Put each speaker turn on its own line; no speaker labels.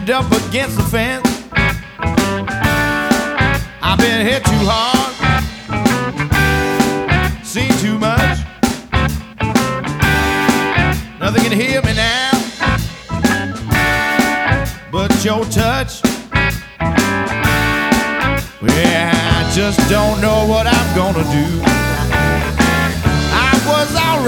backed up against the fence. I've been hit too hard, seen too much. Nothing can heal me now but your touch. Well, I just don't know what I'm gonna do. I was alright